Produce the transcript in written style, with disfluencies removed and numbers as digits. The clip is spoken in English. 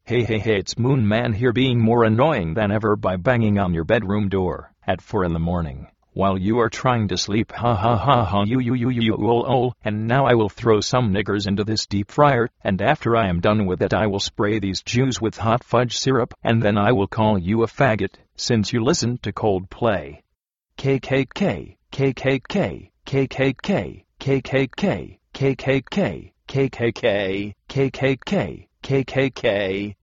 Hey hey hey, it's Moon Man here, being more annoying than ever by banging on your bedroom door at 4 in the morning while you are trying to sleep. Ha ha ha ha, you, and now I will throw some niggers into this deep fryer, and after I am done with it I will spray these Jews with hot fudge syrup, and then I will call you a faggot, since you listened to Coldplay. KKK, KKK, KKK, KKK, KKK, KKK, KKK, KKK.